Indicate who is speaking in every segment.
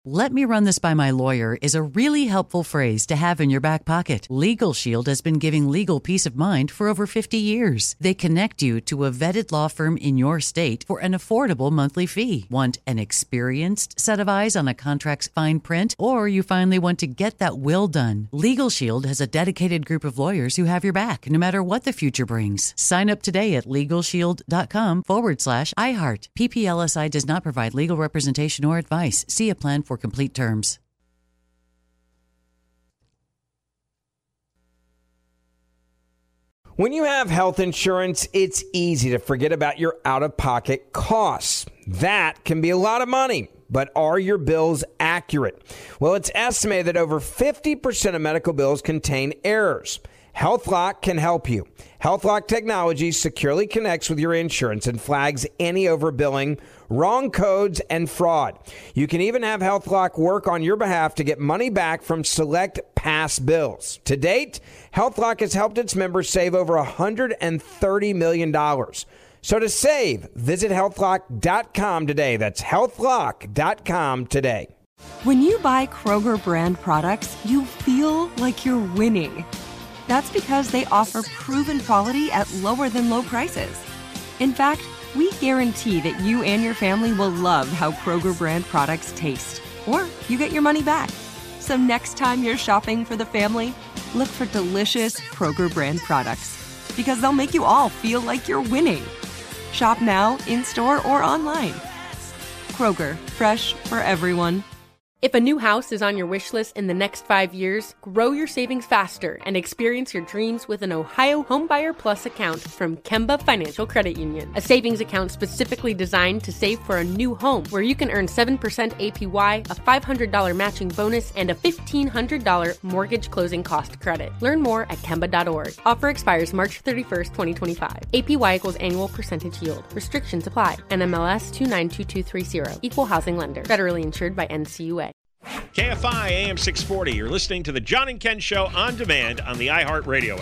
Speaker 1: "Let me run this by my lawyer" is a really helpful phrase to have in your back pocket. Legal Shield has been giving legal peace of mind for over 50 years. They connect you to a vetted law firm in your state for an affordable monthly fee. Want an experienced set of eyes on a contract's fine print? Or you finally want to get that will done? Legal Shield has a dedicated group of lawyers who have your back, no matter what the future brings. Sign up today at LegalShield.com/iHeart. PPLSI does not provide legal representation or advice. See a plan for complete terms.
Speaker 2: When you have health insurance, it's easy to forget about your out-of-pocket costs. That can be a lot of money, but are your bills accurate? Well, it's estimated that over 50% of medical bills contain errors. HealthLock can help you. HealthLock technology securely connects with your insurance and flags any overbilling, wrong codes, and fraud. You can even have HealthLock work on your behalf to get money back from select past bills. To date, HealthLock has helped its members save over $130 million. So to save, visit healthlock.com today. That's healthlock.com today.
Speaker 3: When you buy Kroger brand products, you feel like you're winning. That's because they offer proven quality at lower than low prices. In fact, we guarantee that you and your family will love how Kroger brand products taste, or you get your money back. So next time you're shopping for the family, look for delicious Kroger brand products, because they'll make you all feel like you're winning. Shop now, in-store, or online. Kroger, fresh for everyone.
Speaker 4: If a new house is on your wish list in the next 5 years, grow your savings faster and experience your dreams with an Ohio Homebuyer Plus account from Kemba Financial Credit Union. A savings account specifically designed to save for a new home, where you can earn 7% APY, a $500 matching bonus, and a $1,500 mortgage closing cost credit. Learn more at Kemba.org. Offer expires March 31st, 2025. APY equals annual percentage yield. Restrictions apply. NMLS 292230. Equal housing lender. Federally insured by NCUA.
Speaker 5: KFI AM 640. You're listening to the John and Ken Show on demand on the iHeartRadio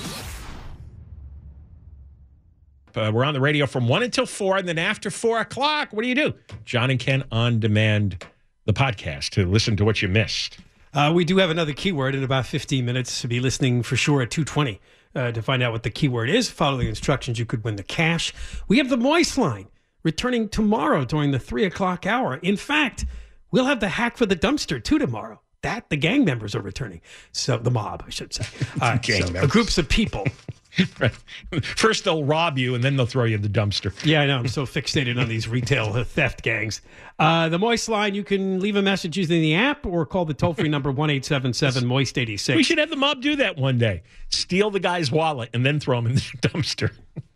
Speaker 5: app. We're on the radio from 1 until 4, and then after 4 o'clock, what do? John and Ken on demand, the podcast, to listen to what you missed.
Speaker 6: We do have another keyword in about 15 minutes. To be listening for sure at 2:20 to find out what the keyword is. Follow the instructions. You could win the cash. We have the Moist Line returning tomorrow during the 3 o'clock hour. In fact, we'll have the hack for the dumpster, too, tomorrow. The gang members are returning. So the mob, I should say. Groups of people.
Speaker 5: Right. First they'll rob you, and then they'll throw you in the dumpster.
Speaker 6: Yeah, I know. I'm so fixated on these retail theft gangs. The Moist Line, you can leave a message using the app or call the toll-free number 1-877-MOIST-86.
Speaker 5: We should have the mob do that one day. Steal the guy's wallet and then throw him in the dumpster.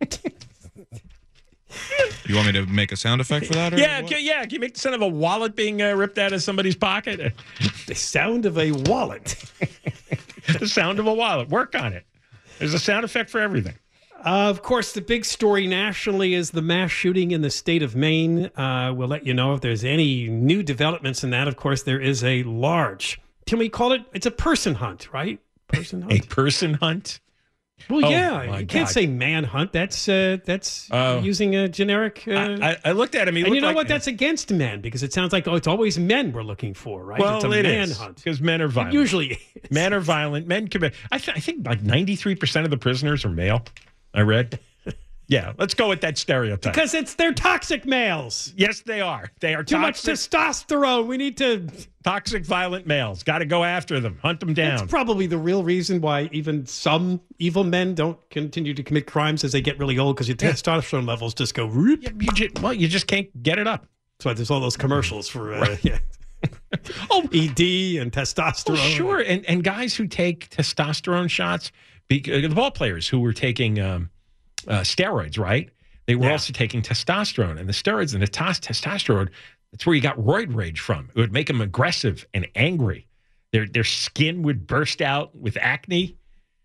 Speaker 7: You want me to make a sound effect for that? Or
Speaker 5: yeah. Can you make the sound of a wallet being ripped out of somebody's pocket?
Speaker 6: The sound of a wallet.
Speaker 5: The sound of a wallet. Work on it. There's a sound effect for everything.
Speaker 6: Of course, the big story nationally is the mass shooting in the state of Maine. We'll let you know if there's any new developments in that. Of course, there is a large, can we call it? It's a person hunt, right? Person hunt.
Speaker 5: A person hunt?
Speaker 6: Well, yeah, you can't say manhunt. That's using a generic.
Speaker 5: I looked at him.
Speaker 6: And you know what? That's against men, because it sounds like it's always men we're looking for, right?
Speaker 5: Well,
Speaker 6: it's a manhunt
Speaker 5: because men are violent.
Speaker 6: It usually is.
Speaker 5: Men are violent. Men commit. I think like 93% of the prisoners are male. I read. Yeah, let's go with that stereotype.
Speaker 6: Because they're toxic males.
Speaker 5: Yes, they are. They are
Speaker 6: too much testosterone. We need to
Speaker 5: toxic, violent males. Got to go after them, hunt them down.
Speaker 6: That's probably the real reason why even some evil men don't continue to commit crimes as they get really old, because your testosterone levels just go. Whoop.
Speaker 5: You just can't get it up.
Speaker 6: That's why there's all those commercials for ED and testosterone.
Speaker 5: Well, sure, and guys who take testosterone shots, the ball players who were taking. Steroids, right? They were also taking testosterone, and the steroids and the testosterone, that's where you got roid rage from. It would make them aggressive and angry. Their skin would burst out with acne.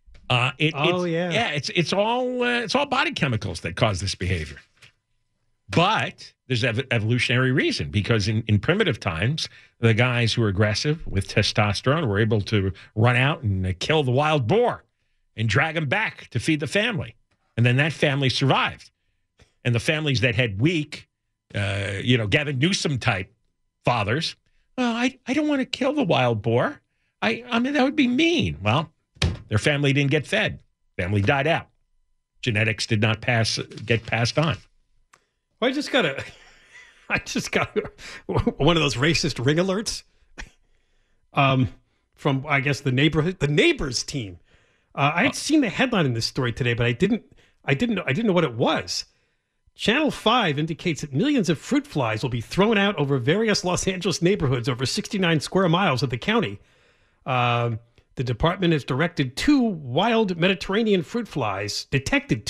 Speaker 5: It's all body chemicals that cause this behavior. But there's evolutionary reason, because in primitive times, the guys who were aggressive with testosterone were able to run out and kill the wild boar and drag him back to feed the family. And then that family survived. And the families that had weak, Gavin Newsom type fathers, Well, I don't want to kill the wild boar. I mean, that would be mean. Well, their family didn't get fed. Family died out. Genetics did not get passed on.
Speaker 6: I just got one of those racist ring alerts from, I guess, the neighbors team. I had seen the headline in this story today, but I didn't know what it was. Channel 5 indicates that millions of fruit flies will be thrown out over various Los Angeles neighborhoods over 69 square miles of the county. The department has detected two wild Mediterranean fruit flies in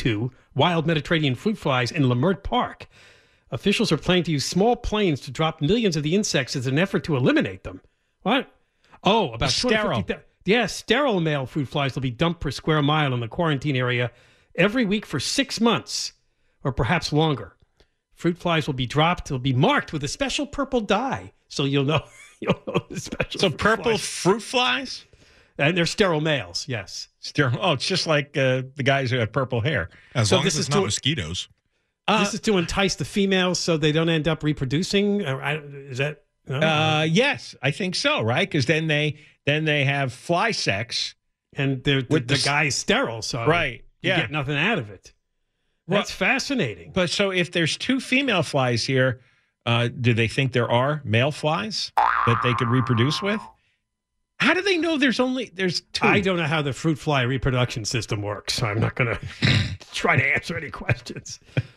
Speaker 6: Lamert Park. Officials are planning to use small planes to drop millions of the insects as an effort to eliminate them. What? Oh, about
Speaker 5: sterile.
Speaker 6: Sterile male fruit flies will be dumped per square mile in the quarantine area every week for 6 months, or perhaps longer. Fruit flies will be dropped. They'll be marked with a special purple dye, so you'll know the special.
Speaker 5: So purple fruit flies?
Speaker 6: And they're sterile males, yes.
Speaker 5: Sterile. Oh, it's just like the guys who have purple hair.
Speaker 7: As long as it's not mosquitoes.
Speaker 6: This is to entice the females so they don't end up reproducing. Is that?
Speaker 5: Yes, I think so. Right, because then they have fly sex,
Speaker 6: and the guy's sterile, so
Speaker 5: right,
Speaker 6: you get nothing out of it. That's fascinating.
Speaker 5: But so if there's two female flies here, do they think there are male flies that they could reproduce with? How do they know there's two?
Speaker 6: I don't know how the fruit fly reproduction system works, so I'm not going to try to answer any questions.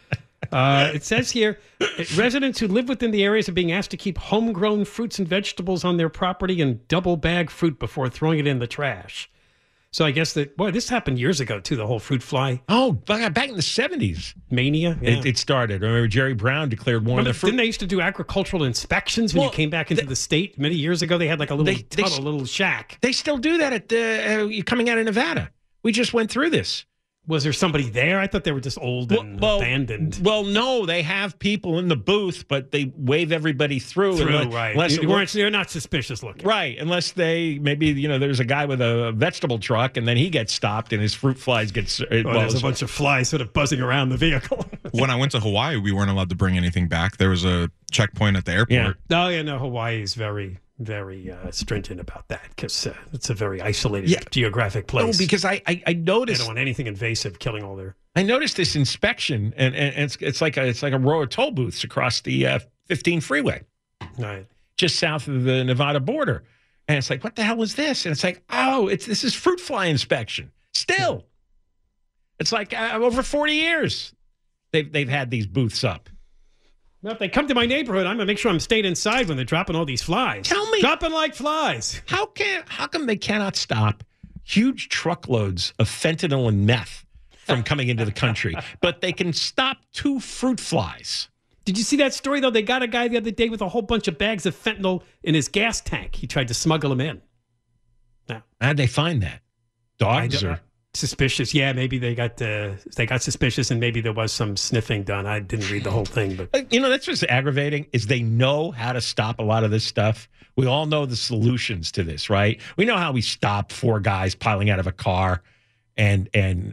Speaker 6: It says here, residents who live within the areas are being asked to keep homegrown fruits and vegetables on their property and double bag fruit before throwing it in the trash. So I guess this happened years ago, too, the whole fruit fly.
Speaker 5: Oh, back in the 70s.
Speaker 6: Mania? Yeah.
Speaker 5: It started. Remember, Jerry Brown declared war on the fruit.
Speaker 6: Didn't they used to do agricultural inspections when you came back into the state many years ago? They had like a little shack.
Speaker 5: They still do that at coming out of Nevada. We just went through this.
Speaker 6: Was there somebody there? I thought they were just old and abandoned.
Speaker 5: Well, no, they have people in the booth, but they wave everybody through.
Speaker 6: Right. You're not suspicious looking.
Speaker 5: Right, unless there's a guy with a vegetable truck, and then he gets stopped, and his fruit flies there's
Speaker 6: a bunch of flies sort of buzzing around the vehicle.
Speaker 7: When I went to Hawaii, we weren't allowed to bring anything back. There was a checkpoint at the airport.
Speaker 6: Yeah. Oh, yeah, no, Hawaii is very... very stringent about that because it's a very isolated geographic place.
Speaker 5: No, because I noticed
Speaker 6: they don't want anything invasive killing all their.
Speaker 5: I noticed this inspection, and it's like a row of toll booths across the 15 freeway,
Speaker 6: right,
Speaker 5: just south of the Nevada border, and it's like, what the hell is this? And it's like, this is fruit fly inspection. Still, it's like over 40 years they've had these booths up.
Speaker 6: Well, if they come to my neighborhood, I'm going to make sure I'm staying inside when they're dropping all these flies.
Speaker 5: Tell me.
Speaker 6: Dropping like flies.
Speaker 5: How come they cannot stop huge truckloads of fentanyl and meth from coming into the country, but they can stop two fruit flies?
Speaker 6: Did you see that story, though? They got a guy the other day with a whole bunch of bags of fentanyl in his gas tank. He tried to smuggle them in.
Speaker 5: Now, how'd they find that? Dogs or...
Speaker 6: Suspicious, yeah. Maybe they got suspicious, and maybe there was some sniffing done. I didn't read the whole thing, but
Speaker 5: that's what's aggravating is they know how to stop a lot of this stuff. We all know the solutions to this, right? We know how we stop four guys piling out of a car and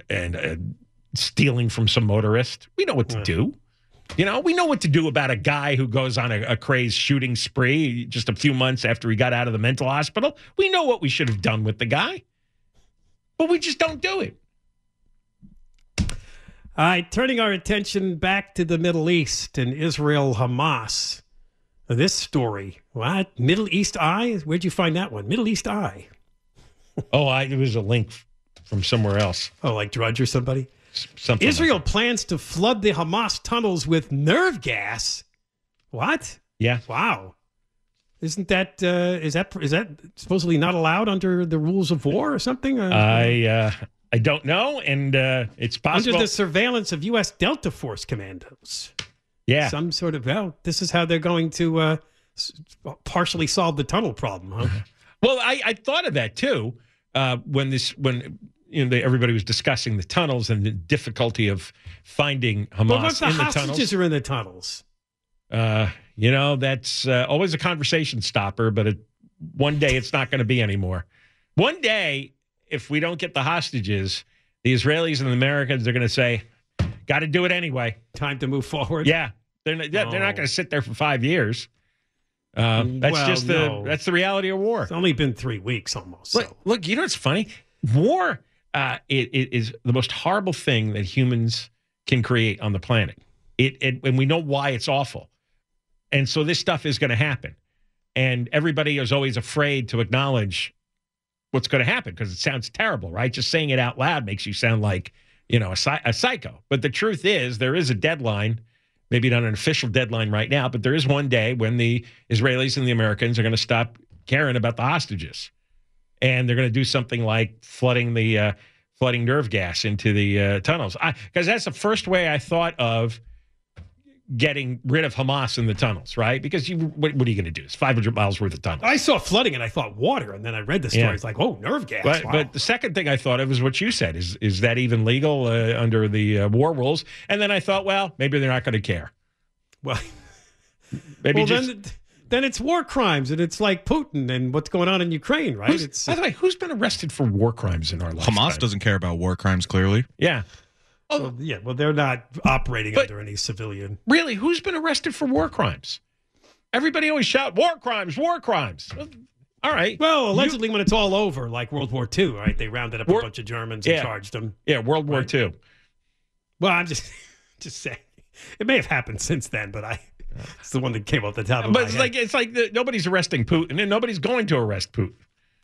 Speaker 5: stealing from some motorist. We know what to do. We know what to do about a guy who goes on a crazed shooting spree just a few months after he got out of the mental hospital. We know what we should have done with the guy. But we just don't do it.
Speaker 6: All right, turning our attention back to the Middle East and Israel, Hamas. This story, what? Middle East Eye? Where'd you find that one? Middle East Eye.
Speaker 5: It was a link from somewhere else.
Speaker 6: Oh, like Drudge or somebody?
Speaker 5: Something.
Speaker 6: Israel plans to flood the Hamas tunnels with nerve gas. What?
Speaker 5: Yeah.
Speaker 6: Wow. Isn't that is that supposedly not allowed under the rules of war or something?
Speaker 5: I don't know, and it's possible
Speaker 6: under the surveillance of U.S. Delta Force commandos.
Speaker 5: Yeah,
Speaker 6: some sort of this is how they're going to partially solve the tunnel problem, huh?
Speaker 5: Well, I thought of that too when everybody was discussing the tunnels and the difficulty of finding Hamas
Speaker 6: but what if the
Speaker 5: in the
Speaker 6: hostages
Speaker 5: tunnels.
Speaker 6: Are in the tunnels?
Speaker 5: That's always a conversation stopper, but one day it's not going to be anymore. One day, if we don't get the hostages, the Israelis and the Americans are going to say, got to do it anyway.
Speaker 6: Time to move forward.
Speaker 5: Yeah. They're not going to sit there for 5 years. That's that's the reality of war.
Speaker 6: It's only been 3 weeks almost.
Speaker 5: Look, you know what's funny? War it is the most horrible thing that humans can create on the planet. And we know why it's awful. And so this stuff is going to happen. And everybody is always afraid to acknowledge what's going to happen because it sounds terrible, right? Just saying it out loud makes you sound like, a psycho. But the truth is there is a deadline, maybe not an official deadline right now, but there is one day when the Israelis and the Americans are going to stop caring about the hostages. And they're going to do something like flooding nerve gas into the tunnels. Because that's the first way I thought of getting rid of Hamas in the tunnels, right? Because what are you going to do? It's 500 miles worth of tunnels.
Speaker 6: I saw flooding and I thought water, and then I read the story. It's like, oh, nerve gas.
Speaker 5: But the second thing I thought of is what you said. Is that even legal under the war rules? And then I thought, well, maybe they're not going to care.
Speaker 6: Well,
Speaker 5: maybe
Speaker 6: then it's war crimes, and it's like Putin and what's going on in Ukraine, right?
Speaker 5: By the way, who's been arrested for war crimes in our lifetime?
Speaker 7: Hamas doesn't care about war crimes, clearly.
Speaker 5: Yeah.
Speaker 6: Well, they're not operating under any civilian.
Speaker 5: Really, who's been arrested for war crimes? Everybody always shout, war crimes, war crimes. All right.
Speaker 6: Well, allegedly when it's all over, like World War II, right? They rounded up a bunch of Germans and charged them.
Speaker 5: Yeah, World War II.
Speaker 6: Well, I'm just saying. It may have happened since then, but it's the one that came off the top of my head.
Speaker 5: But it's like nobody's arresting Putin, and nobody's going to arrest Putin.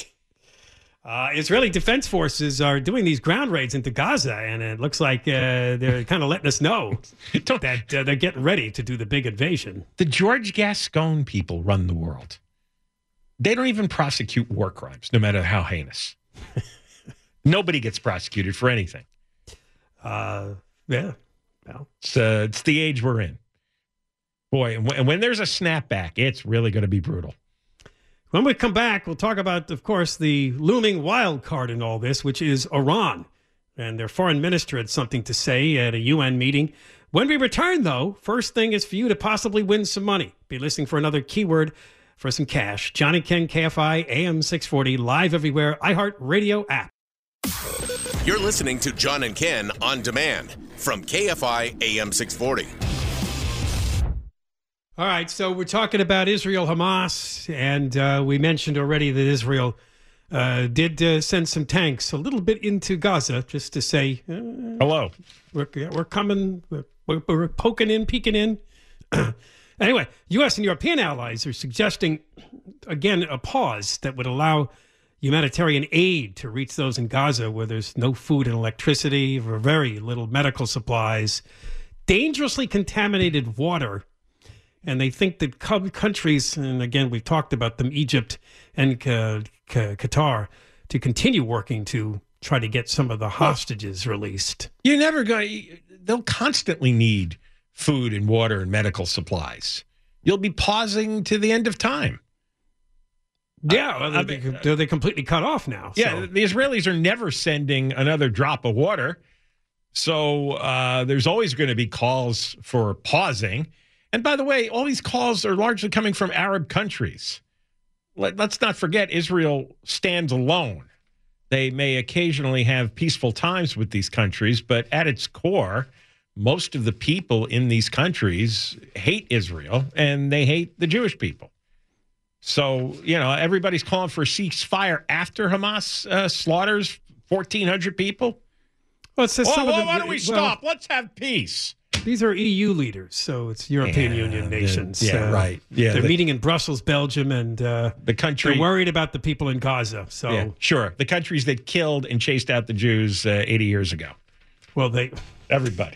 Speaker 6: Israeli Defense Forces are doing these ground raids into Gaza, and it looks like they're kind of letting us know that they're getting ready to do the big invasion.
Speaker 5: The George Gascon people run the world. They don't even prosecute war crimes, no matter how heinous. Nobody gets prosecuted for anything.
Speaker 6: Yeah. Well,
Speaker 5: it's the age we're in. Boy, and when there's a snapback, it's really going to be brutal.
Speaker 6: When we come back, we'll talk about, of course, the looming wild card in all this, which is Iran. And their foreign minister had something to say at a UN meeting. When we return, though, first thing is for you to possibly win some money. Be listening for another keyword for some cash. John and Ken, KFI, AM 640, live everywhere, iHeartRadio app.
Speaker 8: You're listening to John and Ken on demand from KFI, AM 640.
Speaker 6: All right, so we're talking about Israel-Hamas, and we mentioned already that Israel did send some tanks a little bit into Gaza just to say,
Speaker 5: hello.
Speaker 6: We're coming, we're poking in, peeking in. Anyway, U.S. and European allies are suggesting, again, a pause that would allow humanitarian aid to reach those in Gaza where there's no food and electricity, or very little medical supplies, dangerously contaminated water. And they think that countries, and again, we've talked about them, Egypt and Qatar, to continue working to try to get some of the hostages released.
Speaker 5: They'll constantly need food and water and medical supplies. You'll be pausing to the end of time.
Speaker 6: Yeah, they're completely cut off now.
Speaker 5: Yeah, the Israelis are never sending another drop of water. So there's always going to be calls for pausing. And by the way, all these calls are largely coming from Arab countries. Let's not forget Israel stands alone. They may occasionally have peaceful times with these countries, but at its core, most of the people in these countries hate Israel and they hate the Jewish people. So, everybody's calling for a ceasefire after Hamas slaughters 1,400 people.
Speaker 6: Well,
Speaker 5: why don't we stop? Let's have peace.
Speaker 6: These are EU leaders, so it's European Union nations.
Speaker 5: Right. Yeah,
Speaker 6: they're meeting in Brussels, Belgium, and
Speaker 5: the country.
Speaker 6: They're worried about the people in Gaza. So
Speaker 5: sure, the countries that killed and chased out the Jews 80 years ago.
Speaker 6: Well,
Speaker 5: everybody.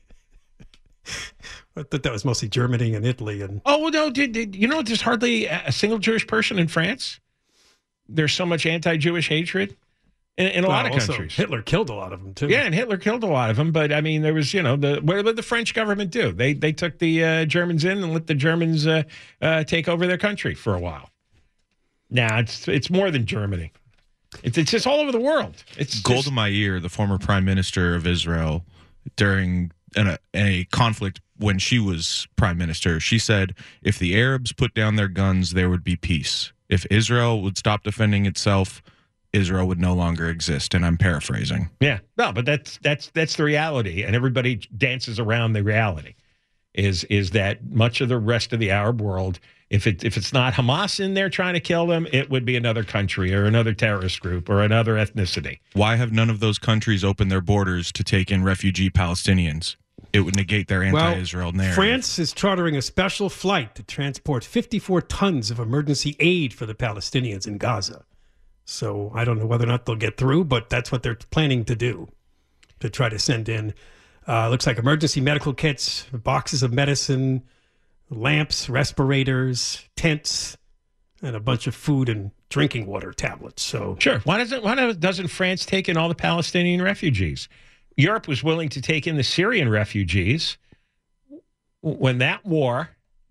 Speaker 6: I thought that was mostly Germany and Italy. And
Speaker 5: no, did you know there's hardly a single Jewish person in France? There's so much anti-Jewish hatred. In a lot of countries.
Speaker 6: Hitler killed a lot of them, too.
Speaker 5: Yeah, and Hitler killed a lot of them. But, I mean, there was, what did the French government do? They took the Germans in and let the Germans take over their country for a while. Nah, it's more than Germany. It's just all over the world. It's
Speaker 7: Golda Meir, the former prime minister of Israel, during a conflict when she was prime minister, she said, if the Arabs put down their guns, there would be peace. If Israel would stop defending itself, Israel would no longer exist, and I'm paraphrasing.
Speaker 5: Yeah, no, but that's the reality, and everybody dances around the reality. is that much of the rest of the Arab world, if it's not Hamas in there trying to kill them, it would be another country or another terrorist group or another ethnicity.
Speaker 7: Why have none of those countries opened their borders to take in refugee Palestinians? It would negate their anti-Israel narrative.
Speaker 6: France is chartering a special flight to transport 54 tons of emergency aid for the Palestinians in Gaza. So I don't know whether or not they'll get through, but that's what they're planning to do, to try to send in. Looks like emergency medical kits, boxes of medicine, lamps, respirators, tents, and a bunch of food and drinking water tablets. So
Speaker 5: sure. Why doesn't France take in all the Palestinian refugees? Europe was willing to take in the Syrian refugees when that war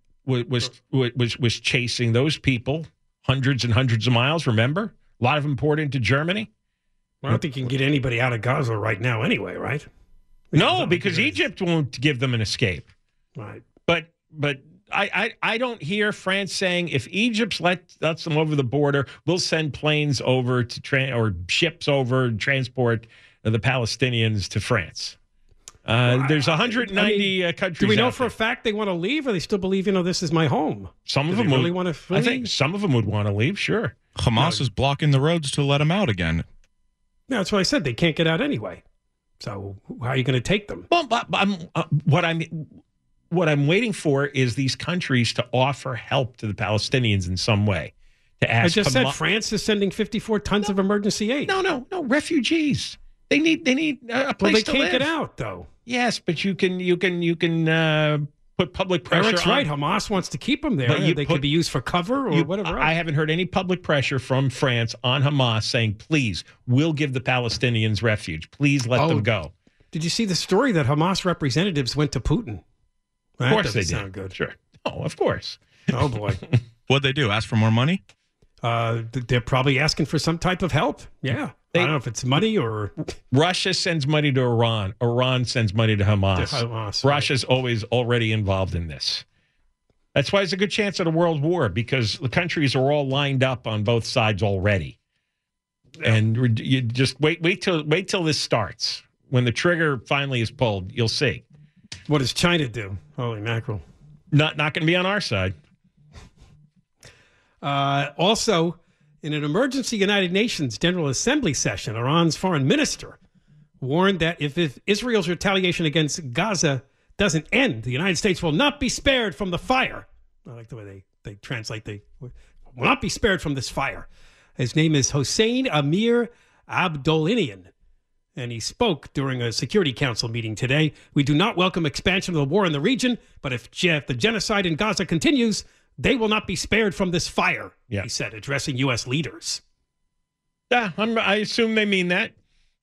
Speaker 5: was chasing those people hundreds and hundreds of miles. Remember, a lot of them poured into Germany.
Speaker 6: I don't think you can get anybody out of Gaza right now, anyway, right?
Speaker 5: No, because Egypt won't give them an escape.
Speaker 6: Right.
Speaker 5: But I don't hear France saying, if Egypt lets them over the border, we'll send planes over to or ships over and transport the Palestinians to France. There's 190 countries.
Speaker 6: Do we know for a fact they want to leave, or they still believe, this is my home?
Speaker 5: Some of them
Speaker 6: really want to flee?
Speaker 5: I think some of them would want to leave, sure.
Speaker 7: Hamas is blocking the roads to let them out again.
Speaker 6: Yeah, that's what I said. They can't get out anyway. So how are you going to take them?
Speaker 5: Well, what I'm waiting for is these countries to offer help to the Palestinians in some way. To ask.
Speaker 6: I just said France is sending 54 tons of emergency aid.
Speaker 5: No, refugees. They need a place to live.
Speaker 6: Well, they can't get out, though.
Speaker 5: Yes, but you can put public pressure.
Speaker 6: Eric's right. Hamas wants to keep them there. They could be used for cover or whatever else.
Speaker 5: I haven't heard any public pressure from France on Hamas saying, please, we'll give the Palestinians refuge. Please let them go.
Speaker 6: Did you see the story that Hamas representatives went to Putin?
Speaker 5: Of course they did.
Speaker 6: Sound good.
Speaker 5: Sure. Oh, of course.
Speaker 6: Oh, boy.
Speaker 7: What'd they do? Ask for more money?
Speaker 6: They're probably asking for some type of help. Yeah. I don't know if it's money or...
Speaker 5: Russia sends money to Iran. Iran sends money to Hamas. Russia's always already involved in this. That's why there's a good chance of a world war, because the countries are all lined up on both sides already. Yeah. And you just wait till this starts. When the trigger finally is pulled, you'll see.
Speaker 6: What does China do? Holy mackerel.
Speaker 5: Not going to be on our side.
Speaker 6: Also, in an emergency United Nations General Assembly session, Iran's foreign minister warned that if Israel's retaliation against Gaza doesn't end, the United States will not be spared from the fire. I like the way they translate. They will not be spared from this fire. His name is Hossein Amir Abdollinian, and he spoke during a Security Council meeting today. We do not welcome expansion of the war in the region, but if the genocide in Gaza continues, they will not be spared from this fire, he said, addressing U.S. leaders.
Speaker 5: Yeah, I assume they mean that.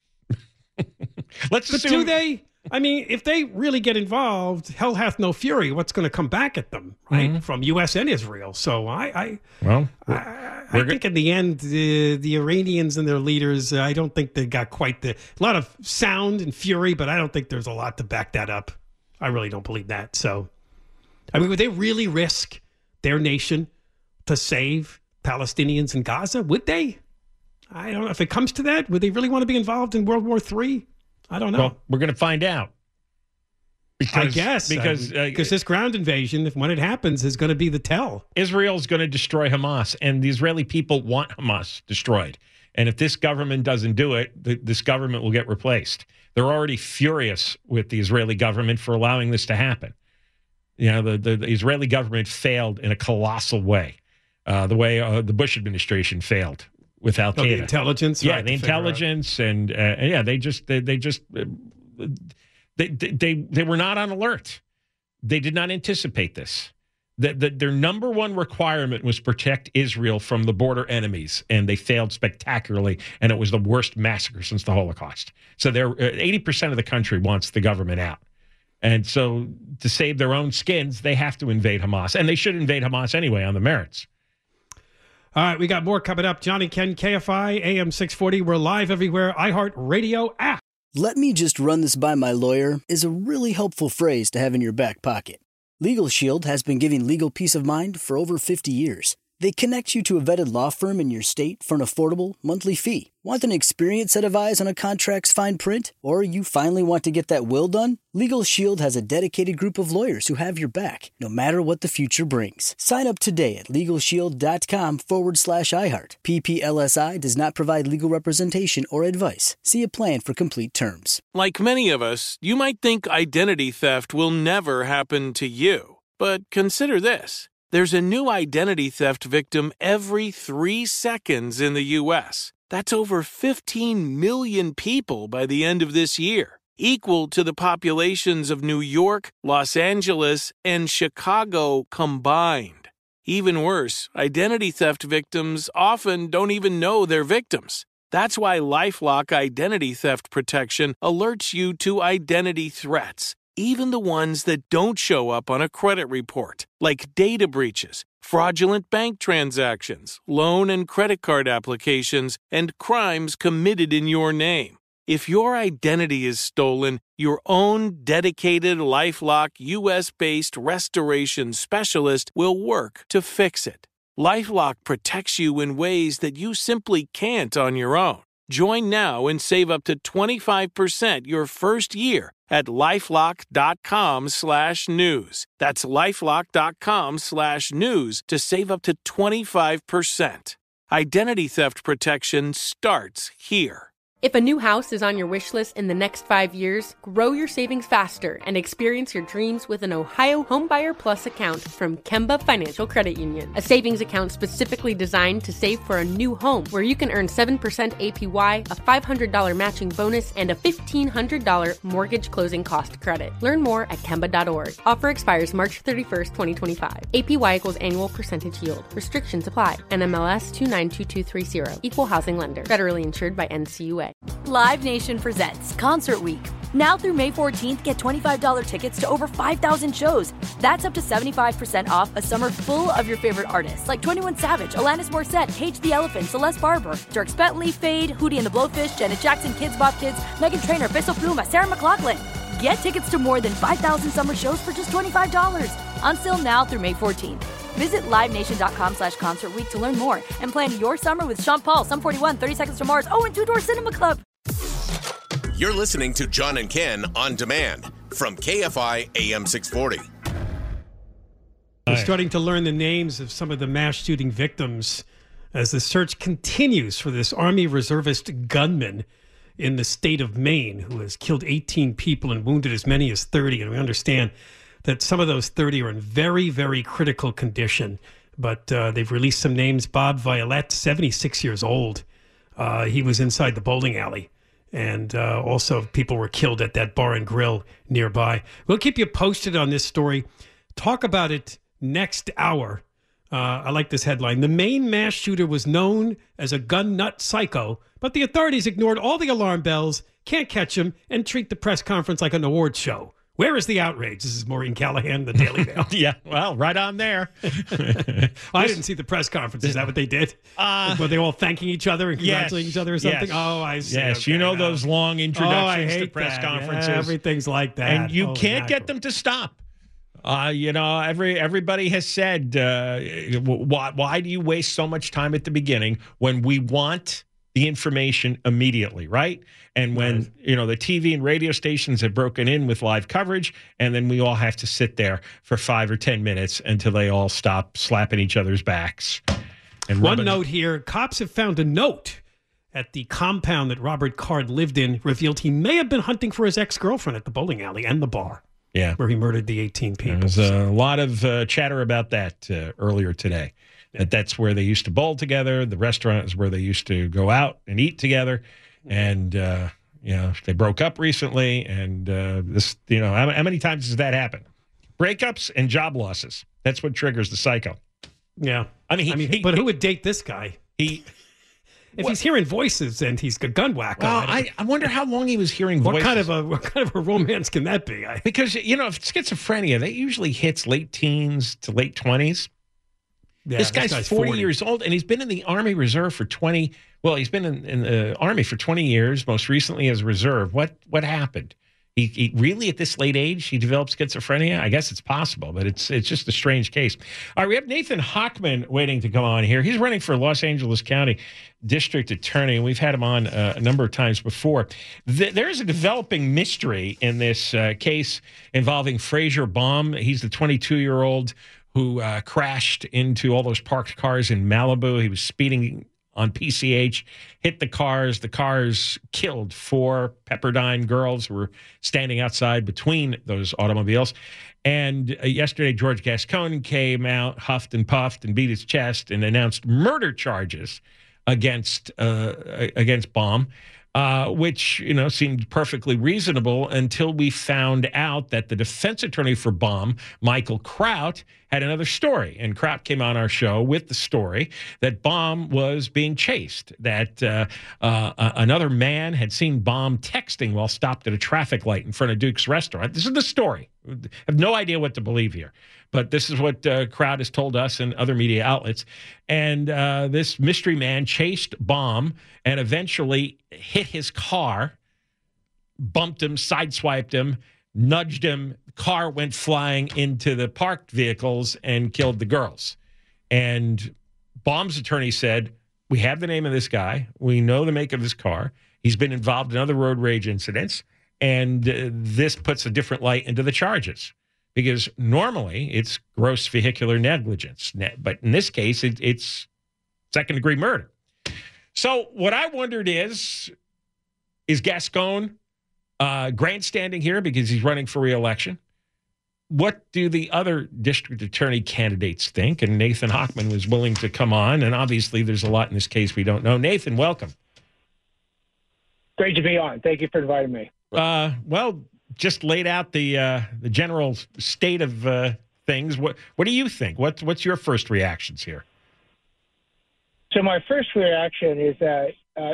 Speaker 6: But do they? I mean, if they really get involved, hell hath no fury. What's going to come back at them, right, from U.S. and Israel? So I think in the end, the Iranians and their leaders, I don't think they got quite a lot of sound and fury, but I don't think there's a lot to back that up. I really don't believe that. So, I mean, would they really risk their nation to save Palestinians in Gaza? Would they? I don't know. If it comes to that, would they really want to be involved in World War III? I don't know.
Speaker 5: Well, we're going to find out.
Speaker 6: I guess. Because this ground invasion, when it happens, is going to be the tell.
Speaker 5: Israel's going to destroy Hamas, and the Israeli people want Hamas destroyed. And if this government doesn't do it, this government will get replaced. They're already furious with the Israeli government for allowing this to happen. You know, the Israeli government failed in a colossal way, the way the Bush administration failed with Al Qaeda.
Speaker 6: The intelligence,
Speaker 5: yeah, the intelligence, and they were not on alert. They did not anticipate this. Their number one requirement was protect Israel from the border enemies, and they failed spectacularly, and it was the worst massacre since the Holocaust. So 80% of the country wants the government out. And so to save their own skins, they have to invade Hamas. And they should invade Hamas anyway on the merits.
Speaker 6: All right, we got more coming up. John and Ken, KFI, AM 640. We're live everywhere. iHeartRadio app.
Speaker 9: "Let me just run this by my lawyer" is a really helpful phrase to have in your back pocket. Legal Shield has been giving legal peace of mind for over 50 years. They connect you to a vetted law firm in your state for an affordable monthly fee. Want an experienced set of eyes on a contract's fine print? Or you finally want to get that will done? Legal Shield has a dedicated group of lawyers who have your back, no matter what the future brings. Sign up today at LegalShield.com/iHeart. PPLSI does not provide legal representation or advice. See a plan for complete terms.
Speaker 10: Like many of us, you might think identity theft will never happen to you. But consider this. There's a new identity theft victim every 3 seconds in the U.S. That's over 15 million people by the end of this year, equal to the populations of New York, Los Angeles, and Chicago combined. Even worse, identity theft victims often don't even know they're victims. That's why LifeLock Identity Theft Protection alerts you to identity threats, even the ones that don't show up on a credit report, like data breaches, fraudulent bank transactions, loan and credit card applications, and crimes committed in your name. If your identity is stolen, your own dedicated LifeLock U.S.-based restoration specialist will work to fix it. LifeLock protects you in ways that you simply can't on your own. Join now and save up to 25% your first year at LifeLock.com/news. That's LifeLock.com/news to save up to 25%. Identity theft protection starts here.
Speaker 4: If a new house is on your wish list in the next 5 years, grow your savings faster and experience your dreams with an Ohio Homebuyer Plus account from Kemba Financial Credit Union. A savings account specifically designed to save for a new home where you can earn 7% APY, a $500 matching bonus, and a $1,500 mortgage closing cost credit. Learn more at Kemba.org. Offer expires March 31st, 2025. APY equals annual percentage yield. Restrictions apply. NMLS 292230. Equal housing lender. Federally insured by NCUA.
Speaker 11: Live Nation presents Concert Week. Now through May 14th, get $25 tickets to over 5,000 shows. That's up to 75% off a summer full of your favorite artists like 21 Savage, Alanis Morissette, Cage the Elephant, Celeste Barber, Dierks Bentley, Fade, Hootie and the Blowfish, Janet Jackson, Kidz Bop Kids, Meghan Trainor, Bissell Pluma, Sarah McLachlan. Get tickets to more than 5,000 summer shows for just $25. Until now through May 14th. Visit LiveNation.com/Concert Week to learn more and plan your summer with Sean Paul, Sum 41, 30 Seconds to Mars, and Two Door Cinema Club.
Speaker 8: You're listening to John and Ken on demand from KFI AM 640.
Speaker 6: We're starting to learn the names of some of the mass shooting victims as the search continues for this Army reservist gunman in the state of Maine who has killed 18 people and wounded as many as 30. And we understand that some of those 30 are in very, very critical condition. But they've released some names. Bob Violette, 76 years old. He was inside the bowling alley. And also people were killed at that bar and grill nearby. We'll keep you posted on this story. Talk about it next hour. I like this headline. The Maine mass shooter was known as a gun nut psycho, but the authorities ignored all the alarm bells, can't catch him, and treat the press conference like an awards show. Where is the outrage? This is Maureen Callahan, the Daily Mail.
Speaker 5: Yeah, well, right on there.
Speaker 6: I didn't see the press conference. Is that what they did? Were they all thanking each other and congratulating each other or something?
Speaker 5: Yes.
Speaker 6: Oh, I see.
Speaker 5: Yes,
Speaker 6: okay,
Speaker 5: you know those long introductions to press
Speaker 6: that.
Speaker 5: conferences.
Speaker 6: Yeah, everything's like that.
Speaker 5: And you can't get them to stop. Everybody has said, why do you waste so much time at the beginning when we want the information immediately, right? And when, the TV and radio stations have broken in with live coverage, and then we all have to sit there for 5 or 10 minutes until they all stop slapping each other's backs. And
Speaker 6: one note here, cops have found a note at the compound that Robert Card lived in, revealed he may have been hunting for his ex-girlfriend at the bowling alley and the bar.
Speaker 5: Yeah,
Speaker 6: where he murdered the 18 people.
Speaker 5: There's a lot of chatter about that earlier today. That's where they used to bowl together. The restaurant is where they used to go out and eat together. And, they broke up recently. And how many times does that happen? Breakups and job losses. That's what triggers the psycho.
Speaker 6: Yeah. But who would date this guy? If he's hearing voices and he's a gun whacker.
Speaker 5: Well, I wonder how long he was hearing voices.
Speaker 6: What kind of a romance can that be?
Speaker 5: Because, if schizophrenia, that usually hits late teens to late 20s. Yeah, this guy's 40 years old, and he's been in the Army Reserve for 20. Well, he's been in the Army for 20 years, most recently as reserve. What happened? He really, at this late age, he developed schizophrenia? I guess it's possible, but it's just a strange case. All right, we have Nathan Hochman waiting to come on here. He's running for Los Angeles County District Attorney, and we've had him on a number of times before. There's a developing mystery in this case involving Frazier Baum. He's the 22-year-old who crashed into all those parked cars in Malibu. He was speeding on PCH, hit the cars. The cars killed 4 Pepperdine girls who were standing outside between those automobiles. And yesterday, George Gascon came out, huffed and puffed, and beat his chest and announced murder charges against Baum, which seemed perfectly reasonable until we found out that the defense attorney for Baum, Michael Kraut, had another story. And Kraut came on our show with the story that Baum was being chased, that another man had seen Baum texting while stopped at a traffic light in front of Duke's restaurant. This is the story. I have no idea what to believe here. But this is what Kraut has told us and other media outlets. And this mystery man chased Baum and eventually hit his car, bumped him, sideswiped him, nudged him. The car went flying into the parked vehicles and killed the girls. And Baum's attorney said, we have the name of this guy. We know the make of his car. He's been involved in other road rage incidents. And this puts a different light into the charges. Because normally it's gross vehicular negligence. But in this case, it's second-degree murder. So what I wondered is Gascon grandstanding here because he's running for re-election? What do the other district attorney candidates think? And Nathan Hochman was willing to come on. And obviously there's a lot in this case we don't know. Nathan, welcome.
Speaker 12: Great to be on. Thank you for inviting me.
Speaker 5: Well, just laid out the general state of things. What do you think? What's your first reactions here?
Speaker 12: So my first reaction is that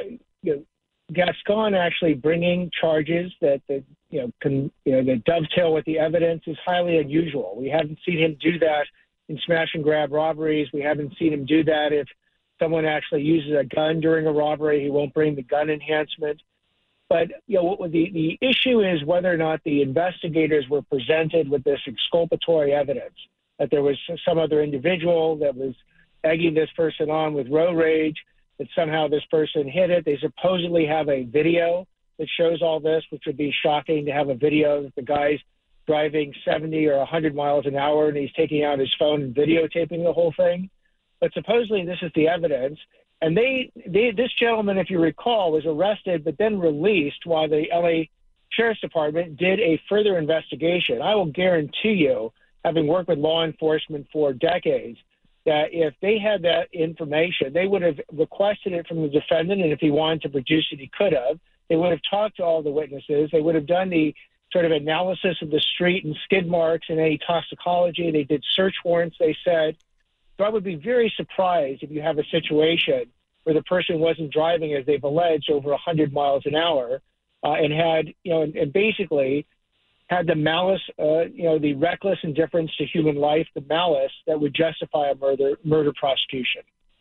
Speaker 12: Gascon actually bringing charges that that dovetail with the evidence is highly unusual. We haven't seen him do that in smash and grab robberies. We haven't seen him do that if someone actually uses a gun during a robbery. He won't bring the gun enhancement. But the issue is whether or not the investigators were presented with this exculpatory evidence, that there was some other individual that was egging this person on with road rage, that somehow this person hit it. They supposedly have a video that shows all this, which would be shocking to have a video that the guy's driving 70 or 100 miles an hour and he's taking out his phone and videotaping the whole thing. But supposedly this is the evidence. And this gentleman, if you recall, was arrested but then released while the LA Sheriff's Department did a further investigation. I will guarantee you, having worked with law enforcement for decades, that if they had that information, they would have requested it from the defendant, and if he wanted to produce it, he could have. They would have talked to all the witnesses. They would have done the sort of analysis of the street and skid marks and any toxicology. They did search warrants, they said. So I would be very surprised if you have a situation where the person wasn't driving, as they've alleged, over 100 miles an hour and had, and basically had the malice, the reckless indifference to human life, the malice that would justify a murder prosecution.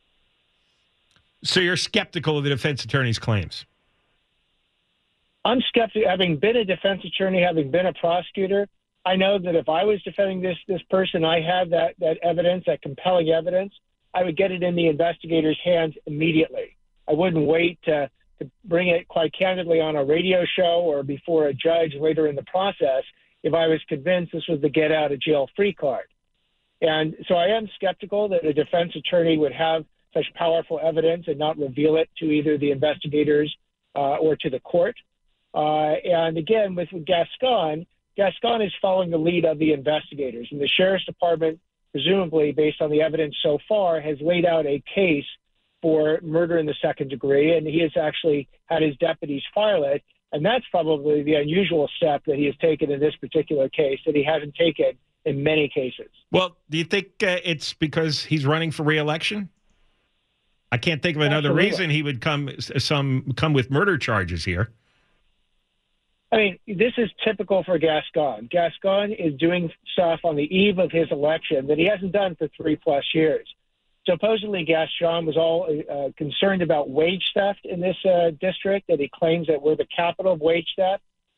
Speaker 5: So you're skeptical of the defense attorney's claims?
Speaker 12: I'm skeptical. Having been a defense attorney, having been a prosecutor, I know that if I was defending this person, I have that evidence, that compelling evidence, I would get it in the investigator's hands immediately. I wouldn't wait to bring it, quite candidly, on a radio show or before a judge later in the process if I was convinced this was the get-out-of-jail-free card. And so I am skeptical that a defense attorney would have such powerful evidence and not reveal it to either the investigators or to the court. And again, with Gascon is following the lead of the investigators. And the Sheriff's Department, presumably based on the evidence so far, has laid out a case for murder in the second degree, and he has actually had his deputies file it. And that's probably the unusual step that he has taken in this particular case that he hasn't taken in many cases.
Speaker 5: Well, do you think it's because he's running for re-election? I can't think of another reason he would come with murder charges here.
Speaker 12: I mean, this is typical for Gascon. Gascon is doing stuff on the eve of his election that he hasn't done for 3+ years. Supposedly, Gascon was all concerned about wage theft in this district, that he claims that we're the capital of wage theft.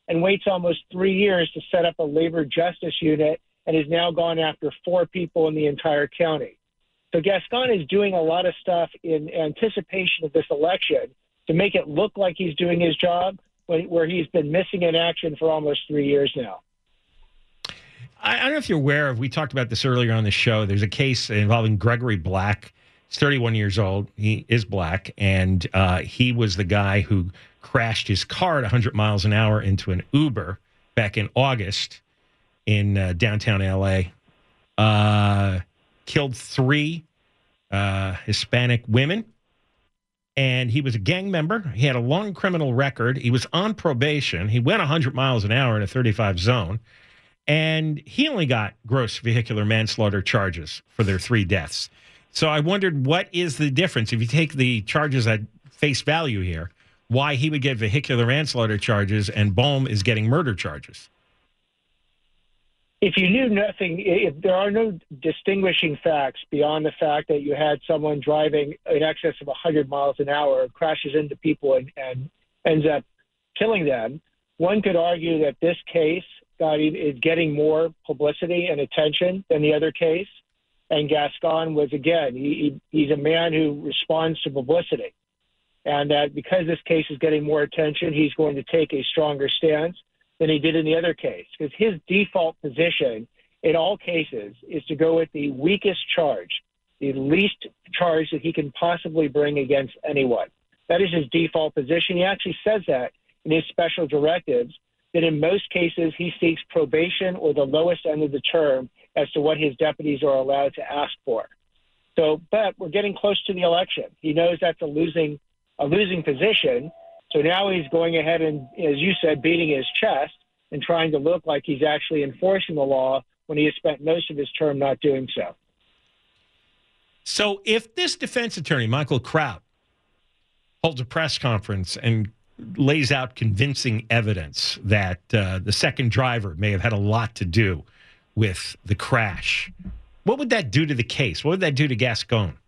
Speaker 12: and waits almost 3 years to set up a labor justice unit and has now gone after 4 people in the entire county. So Gascon is doing a lot of stuff in anticipation of this election to make it look like he's doing his job, where he's been missing in action for almost 3 years now.
Speaker 5: I don't know if you're aware of, we talked about this earlier on the show. There's a case involving Gregory Black. He's 31 years old. He is black, and he was the guy who crashed his car at 100 miles an hour into an Uber back in August in downtown L.A. Killed 3 Hispanic women, and he was a gang member. He had a long criminal record. He was on probation. He went 100 miles an hour in a 35 zone, and he only got gross vehicular manslaughter charges for their 3 deaths. So I wondered, what is the difference? If you take the charges at face value here, why he would get vehicular manslaughter charges and Boehm is getting murder charges?
Speaker 12: If you knew nothing, if there are no distinguishing facts beyond the fact that you had someone driving in excess of 100 miles an hour, crashes into people and ends up killing them, one could argue that this case is getting more publicity and attention than the other case. And Gascon was, again, he's a man who responds to publicity. And that because this case is getting more attention, he's going to take a stronger stance than he did in the other case. Because his default position in all cases is to go with the weakest charge, the least charge that he can possibly bring against anyone. That is his default position. He actually says that in his special directives, that in most cases he seeks probation or the lowest end of the term as to what his deputies are allowed to ask for. So, but we're getting close to the election. He knows that's a losing position. So now he's going ahead and, as you said, beating his chest and trying to look like he's actually enforcing the law when he has spent most of his term not doing so.
Speaker 5: So if this defense attorney, Michael Kraut, holds a press conference and lays out convincing evidence that the second driver may have had a lot to do with the crash, what would that do to the case? What would that do to Gascon?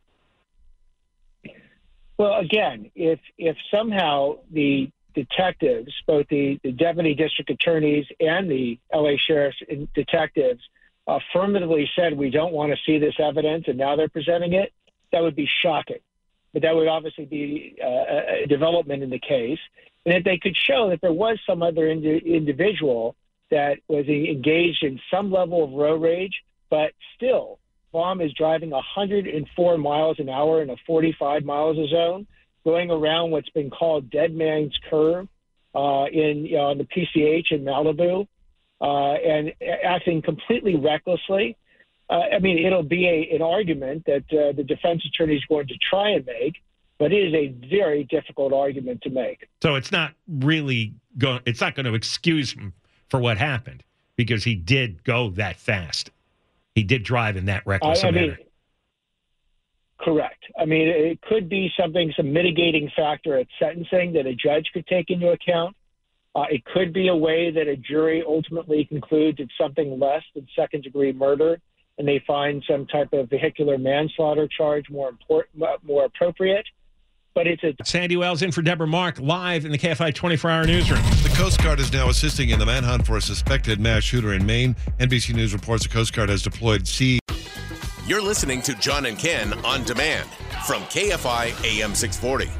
Speaker 12: Well, again, if somehow the detectives, both the deputy district attorneys and the L.A. sheriff's detectives, affirmatively said we don't want to see this evidence, and now they're presenting it, that would be shocking. But that would obviously be a development in the case. And if they could show that there was some other individual that was engaged in some level of road rage, but still, Boehm is driving 104 miles an hour in a 45 miles a zone, going around what's been called Dead Man's Curve on the PCH in Malibu, and acting completely recklessly. It'll be an argument that the defense attorney is going to try and make, but it is a very difficult argument to make.
Speaker 5: So it's not really it's not going to excuse him for what happened, because he did go that fast. He did drive in that reckless manner.
Speaker 12: Correct. It could be some mitigating factor at sentencing that a judge could take into account. It could be a way that a jury ultimately concludes it's something less than second-degree murder, and they find some type of vehicular manslaughter charge more appropriate. But it's
Speaker 5: Sandy Wells in for Deborah Mark, live in the KFI 24-hour newsroom.
Speaker 13: The Coast Guard is now assisting in the manhunt for a suspected mass shooter in Maine. NBC News reports the Coast Guard has deployed sea.
Speaker 8: You're listening to John and Ken on demand from KFI AM 640.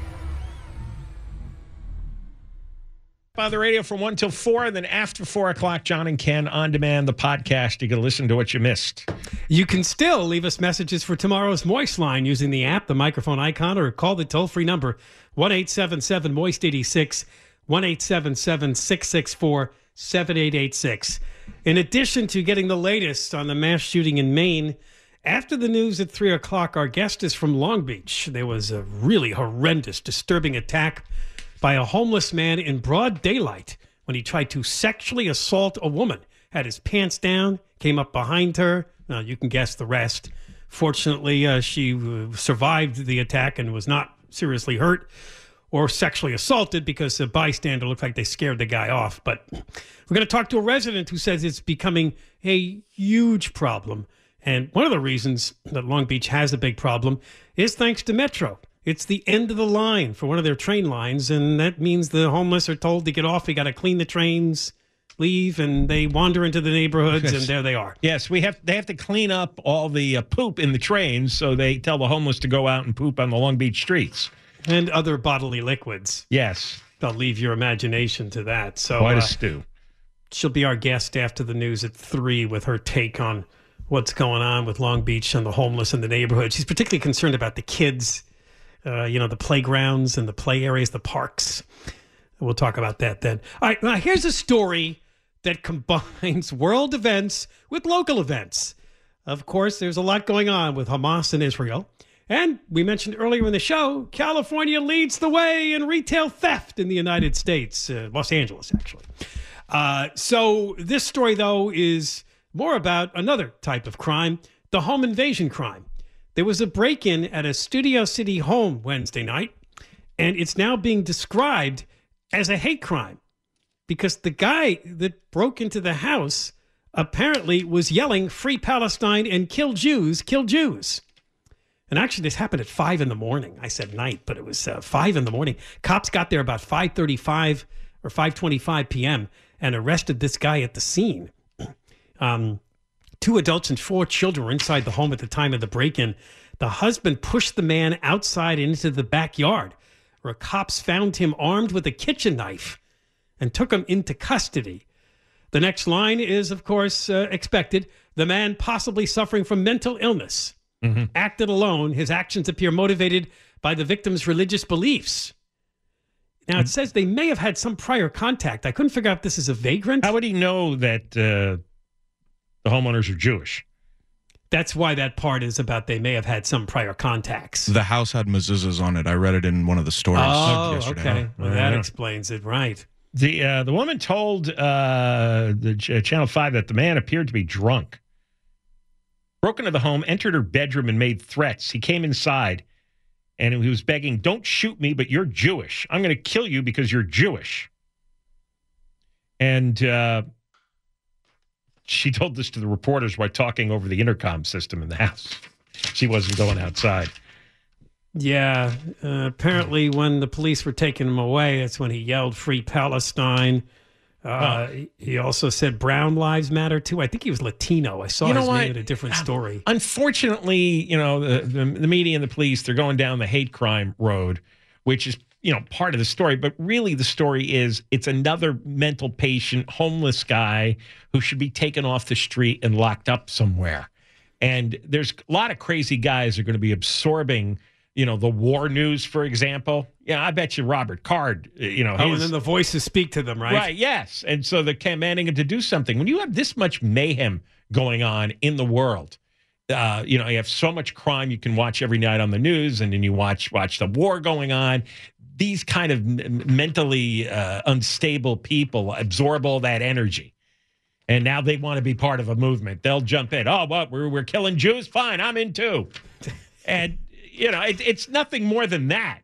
Speaker 5: On the radio from 1 till 4, and then after 4 o'clock, John and Ken on demand, the podcast. You can listen to what you missed.
Speaker 6: You can still leave us messages for tomorrow's Moist Line using the app, the microphone icon, or call the toll-free number 1-877-MOIST-86, 1-877-664-7886. In addition to getting the latest on the mass shooting in Maine, after the news at 3 o'clock, our guest is from Long Beach. There was a really horrendous, disturbing attack by a homeless man in broad daylight when he tried to sexually assault a woman. Had his pants down, came up behind her. Now, you can guess the rest. Fortunately, she survived the attack and was not seriously hurt or sexually assaulted, because a bystander looked like they scared the guy off. But we're going to talk to a resident who says it's becoming a huge problem. And one of the reasons that Long Beach has a big problem is thanks to Metro. It's the end of the line for one of their train lines, and that means the homeless are told to get off. We got to clean the trains, leave, and they wander into the neighborhoods, and there they are.
Speaker 5: Yes, they have to clean up all the poop in the trains, so they tell the homeless to go out and poop on the Long Beach streets.
Speaker 6: And other bodily liquids.
Speaker 5: Yes.
Speaker 6: They'll leave your imagination to that. So,
Speaker 5: quite a stew.
Speaker 6: She'll be our guest after the news at 3 with her take on what's going on with Long Beach and the homeless in the neighborhood. She's particularly concerned about the kids, the playgrounds and the play areas, the parks. We'll talk about that then. All right, now here's a story that combines world events with local events. Of course, there's a lot going on with Hamas and Israel. And we mentioned earlier in the show, California leads the way in retail theft in the United States, Los Angeles, actually. So this story, though, is more about another type of crime, the home invasion crime. There was a break-in at a Studio City home Wednesday night, and it's now being described as a hate crime because the guy that broke into the house apparently was yelling, "Free Palestine and kill Jews, kill Jews." And actually, this happened at 5 in the morning. I said night, but it was 5 in the morning. Cops got there about 5:35 or 5:25 p.m. and arrested this guy at the scene. 2 adults and 4 children were inside the home at the time of the break-in. The husband pushed the man outside and into the backyard, where cops found him armed with a kitchen knife and took him into custody. The next line is, of course, expected. The man possibly suffering from mental illness. Acted alone. His actions appear motivated by the victim's religious beliefs. Now, it says they may have had some prior contact. I couldn't figure out if this is a vagrant.
Speaker 5: How would he know that the homeowners are Jewish?
Speaker 6: That's why that part is about they may have had some prior contacts.
Speaker 7: The house had mezuzahs on it. I read it in one of the stories yesterday.
Speaker 6: Okay. Well, that explains it, right.
Speaker 5: The woman told the Channel 5 that the man appeared to be drunk. Broke into the home, entered her bedroom, and made threats. He came inside, and he was begging, "Don't shoot me, but you're Jewish. I'm going to kill you because you're Jewish." And she told this to the reporters while talking over the intercom system in the house. She wasn't going outside.
Speaker 6: Yeah. Apparently, when the police were taking him away, that's when he yelled, "Free Palestine." He also said Brown Lives Matter, too. I think he was Latino. I saw his name in a different story.
Speaker 5: Unfortunately, the media and the police, they're going down the hate crime road, which is, part of the story. But really the story is it's another mental patient, homeless guy who should be taken off the street and locked up somewhere. And there's a lot of crazy guys who are going to be absorbing the war news, for example. Yeah, I bet you Robert Card,
Speaker 6: and then the voices speak to them, right?
Speaker 5: Right, yes. And so they're commanding him to do something. When you have this much mayhem going on in the world, you have so much crime you can watch every night on the news, and then you watch the war going on. These kind of mentally unstable people absorb all that energy. And now they want to be part of a movement. They'll jump in. Oh, what? We're killing Jews? Fine, I'm in too. And it's nothing more than that.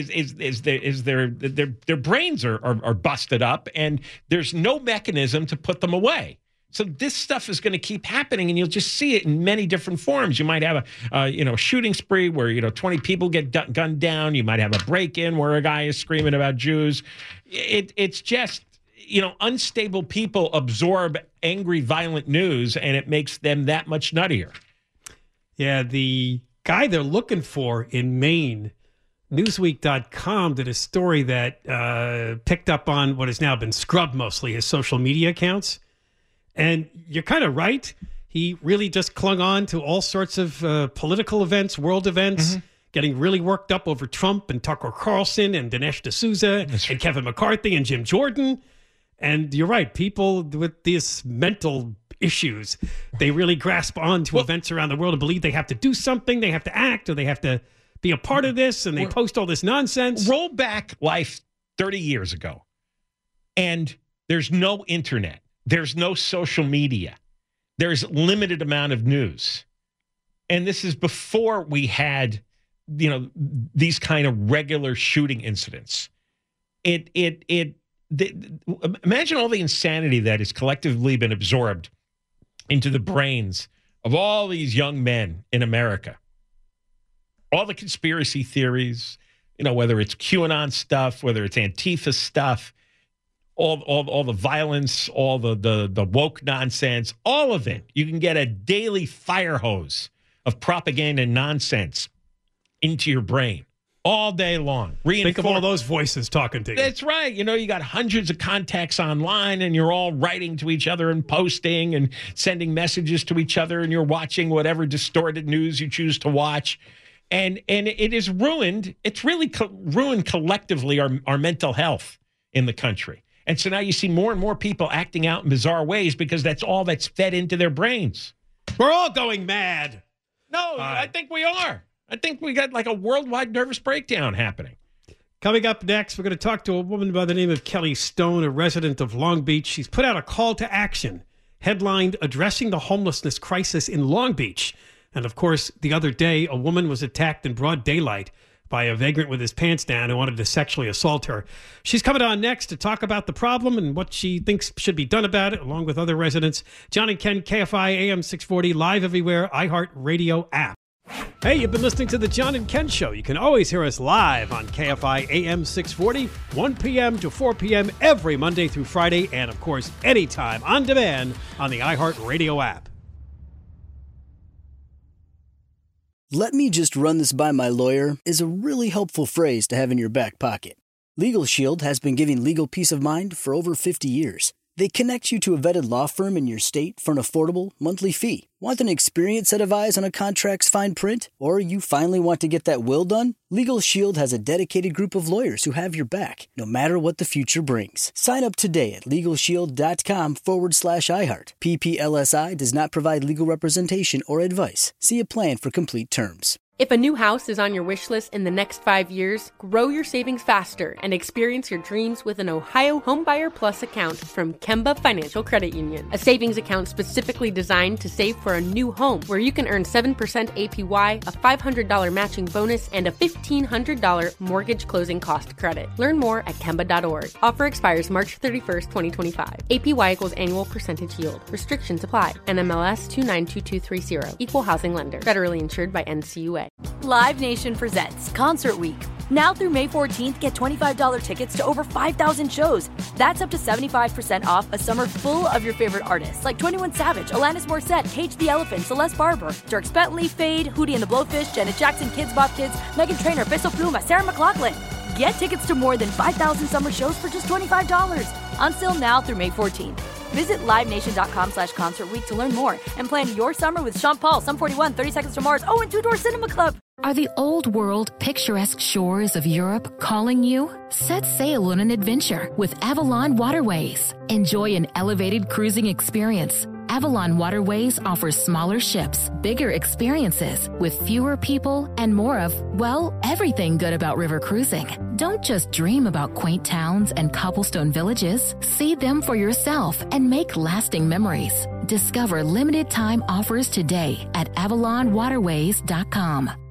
Speaker 5: Their brains are busted up, and there's no mechanism to put them away. So this stuff is going to keep happening, and you'll just see it in many different forms. You might have a shooting spree where 20 people get gunned down. You might have a break-in where a guy is screaming about Jews. It's just unstable people absorb angry, violent news, and it makes them that much nuttier.
Speaker 6: Yeah, the guy they're looking for in Maine, Newsweek.com did a story that picked up on what has now been scrubbed mostly, his social media accounts. And you're kind of right. He really just clung on to all sorts of political events, world events, getting really worked up over Trump and Tucker Carlson and Dinesh D'Souza and Kevin McCarthy and Jim Jordan. And you're right. People with these mental issues, they really grasp on to events around the world and believe they have to do something, they have to act, or they have to be a part of this, and they post all this nonsense.
Speaker 5: Roll back life 30 years ago, and there's no internet. There's no social media. There's limited amount of news. And this is before we had, these kind of regular shooting incidents. Imagine all the insanity that has collectively been absorbed into the brains of all these young men in America. all the conspiracy theories, whether it's QAnon stuff, whether it's Antifa stuff, all the violence, all the woke nonsense, all of it. You can get a daily fire hose of propaganda and nonsense into your brain all day long.
Speaker 6: Think of all those voices talking to you.
Speaker 5: That's right. You got hundreds of contacts online, and you're all writing to each other and posting and sending messages to each other, and you're watching whatever distorted news you choose to watch. And it is ruined. It's really ruined collectively our mental health in the country. And so now you see more and more people acting out in bizarre ways because that's all that's fed into their brains.
Speaker 6: We're all going mad.
Speaker 5: No, I think we are. I think we got like a worldwide nervous breakdown happening.
Speaker 6: Coming up next, we're going to talk to a woman by the name of Kelly Stone, a resident of Long Beach. She's put out a call to action, headlined Addressing the Homelessness Crisis in Long Beach. And of course, the other day, a woman was attacked in broad daylight by a vagrant with his pants down who wanted to sexually assault her. She's coming on next to talk about the problem and what she thinks should be done about it, along with other residents. John and Ken, KFI AM 640, live everywhere, iHeartRadio app. Hey, you've been listening to the John and Ken Show. You can always hear us live on KFI AM 640, 1 p.m. to 4 p.m. every Monday through Friday, and of course, anytime on demand on the iHeartRadio app.
Speaker 9: "Let me just run this by my lawyer" is a really helpful phrase to have in your back pocket. Legal Shield has been giving legal peace of mind for over 50 years. They connect you to a vetted law firm in your state for an affordable monthly fee. Want an experienced set of eyes on a contract's fine print? Or you finally want to get that will done? Legal Shield has a dedicated group of lawyers who have your back, no matter what the future brings. Sign up today at LegalShield.com/iHeart. PPLSI does not provide legal representation or advice. See a plan for complete terms.
Speaker 4: If a new house is on your wish list in the next 5 years, grow your savings faster and experience your dreams with an Ohio Homebuyer Plus account from Kemba Financial Credit Union. A savings account specifically designed to save for a new home, where you can earn 7% APY, a $500 matching bonus, and a $1,500 mortgage closing cost credit. Learn more at Kemba.org. Offer expires March 31st, 2025. APY equals annual percentage yield. Restrictions apply. NMLS 292230. Equal housing lender. Federally insured by NCUA.
Speaker 11: Live Nation presents Concert Week. Now through May 14th, get $25 tickets to over 5,000 shows. That's up to 75% off a summer full of your favorite artists like 21 Savage, Alanis Morissette, Cage the Elephant, Celeste Barber, Dierks Bentley, Fade, Hootie and the Blowfish, Janet Jackson, Kids Bop Kids, Meghan Trainor, Peso Pluma, Sarah McLachlan. Get tickets to more than 5,000 summer shows for just $25. Until now through May 14th. Visit LiveNation.com/Concert Week to learn more and plan your summer with Sean Paul, Sum 41, 30 Seconds to Mars, and Two Door Cinema Club.
Speaker 14: Are the old world picturesque shores of Europe calling you? Set sail on an adventure with Avalon Waterways. Enjoy an elevated cruising experience. Avalon Waterways offers smaller ships, bigger experiences, with fewer people and more of, well, everything good about river cruising. Don't just dream about quaint towns and cobblestone villages. See them for yourself and make lasting memories. Discover limited time offers today at AvalonWaterways.com.